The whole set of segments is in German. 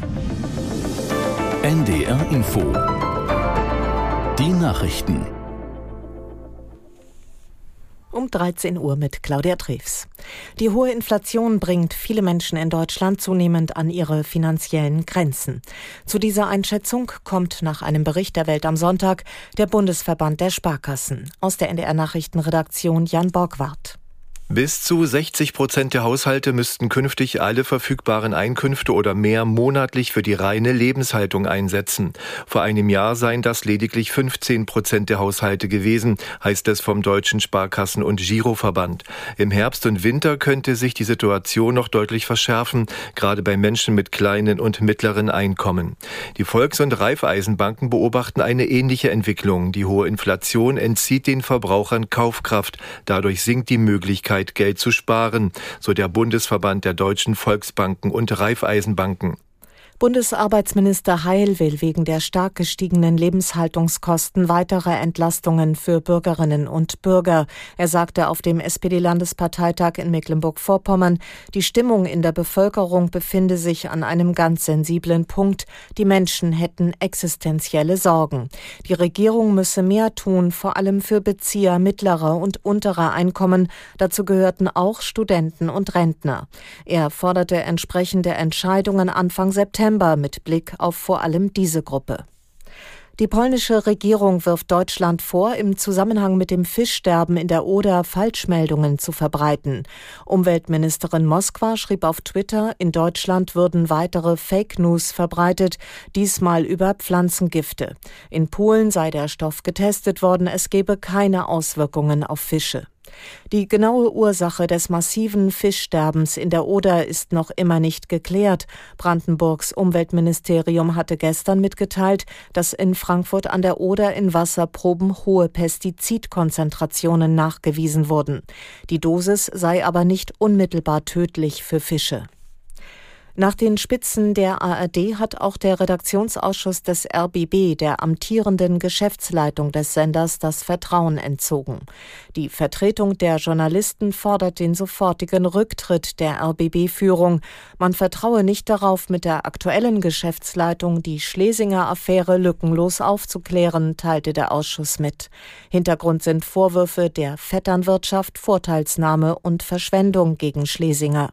NDR Info. Die Nachrichten. Um 13 Uhr mit Claudia Treves. Die hohe Inflation bringt viele Menschen in Deutschland zunehmend an ihre finanziellen Grenzen. Zu dieser Einschätzung kommt nach einem Bericht der Welt am Sonntag der Bundesverband der Sparkassen. Aus der NDR Nachrichtenredaktion Jan Borgwardt. Bis zu 60% der Haushalte müssten künftig alle verfügbaren Einkünfte oder mehr monatlich für die reine Lebenshaltung einsetzen. Vor einem Jahr seien das lediglich 15% der Haushalte gewesen, heißt es vom Deutschen Sparkassen- und Giroverband. Im Herbst und Winter könnte sich die Situation noch deutlich verschärfen, gerade bei Menschen mit kleinen und mittleren Einkommen. Die Volks- und Raiffeisenbanken beobachten eine ähnliche Entwicklung. Die hohe Inflation entzieht den Verbrauchern Kaufkraft. Dadurch sinkt die Möglichkeit, Geld zu sparen, so der Bundesverband der deutschen Volksbanken und Raiffeisenbanken. Bundesarbeitsminister Heil will wegen der stark gestiegenen Lebenshaltungskosten weitere Entlastungen für Bürgerinnen und Bürger. Er sagte auf dem SPD-Landesparteitag in Mecklenburg-Vorpommern, die Stimmung in der Bevölkerung befinde sich an einem ganz sensiblen Punkt. Die Menschen hätten existenzielle Sorgen. Die Regierung müsse mehr tun, vor allem für Bezieher mittlerer und unterer Einkommen. Dazu gehörten auch Studenten und Rentner. Er forderte entsprechende Entscheidungen Anfang September mit Blick auf vor allem diese Gruppe. Die polnische Regierung wirft Deutschland vor, im Zusammenhang mit dem Fischsterben in der Oder Falschmeldungen zu verbreiten. Umweltministerin Moskwa schrieb auf Twitter, in Deutschland würden weitere Fake News verbreitet, diesmal über Pflanzengifte. In Polen sei der Stoff getestet worden, es gebe keine Auswirkungen auf Fische. Die genaue Ursache des massiven Fischsterbens in der Oder ist noch immer nicht geklärt. Brandenburgs Umweltministerium hatte gestern mitgeteilt, dass in Frankfurt an der Oder in Wasserproben hohe Pestizidkonzentrationen nachgewiesen wurden. Die Dosis sei aber nicht unmittelbar tödlich für Fische. Nach den Spitzen der ARD hat auch der Redaktionsausschuss des RBB der amtierenden Geschäftsleitung des Senders das Vertrauen entzogen. Die Vertretung der Journalisten fordert den sofortigen Rücktritt der RBB-Führung. Man vertraue nicht darauf, mit der aktuellen Geschäftsleitung die Schlesinger-Affäre lückenlos aufzuklären, teilte der Ausschuss mit. Hintergrund sind Vorwürfe der Vetternwirtschaft, Vorteilsnahme und Verschwendung gegen Schlesinger.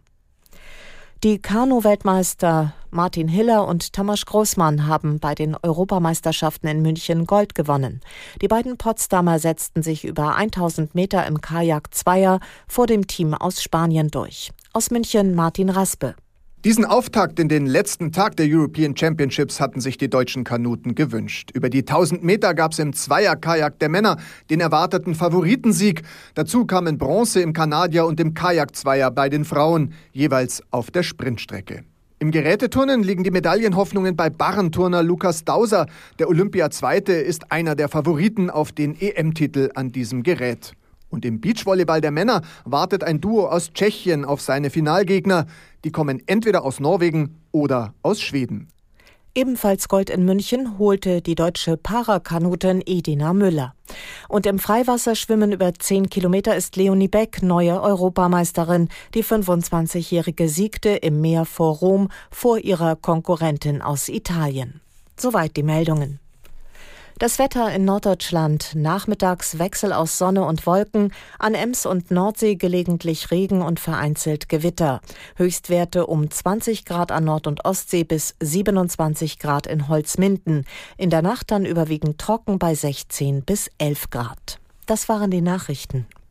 Die Kanu-Weltmeister Martin Hiller und Tamas Großmann haben bei den Europameisterschaften in München Gold gewonnen. Die beiden Potsdamer setzten sich über 1000 Meter im Kajak-Zweier vor dem Team aus Spanien durch. Aus München Martin Raspe. Diesen Auftakt in den letzten Tag der European Championships hatten sich die deutschen Kanuten gewünscht. Über die 1000 Meter gab es im Zweier-Kajak der Männer den erwarteten Favoritensieg. Dazu kamen Bronze im Kanadier und im Kajak-Zweier bei den Frauen, jeweils auf der Sprintstrecke. Im Geräteturnen liegen die Medaillenhoffnungen bei Barrenturner Lukas Dauser. Der Olympia-Zweite ist einer der Favoriten auf den EM-Titel an diesem Gerät. Und im Beachvolleyball der Männer wartet ein Duo aus Tschechien auf seine Finalgegner. Die kommen entweder aus Norwegen oder aus Schweden. Ebenfalls Gold in München holte die deutsche Parakanutin Edina Müller. Und im Freiwasserschwimmen über 10 Kilometer ist Leonie Beck neue Europameisterin. Die 25-Jährige siegte im Meer vor Rom vor ihrer Konkurrentin aus Italien. Soweit die Meldungen. Das Wetter in Norddeutschland: nachmittags Wechsel aus Sonne und Wolken, an Ems und Nordsee gelegentlich Regen und vereinzelt Gewitter. Höchstwerte um 20 Grad an Nord- und Ostsee bis 27 Grad in Holzminden. In der Nacht dann überwiegend trocken bei 16 bis 11 Grad. Das waren die Nachrichten.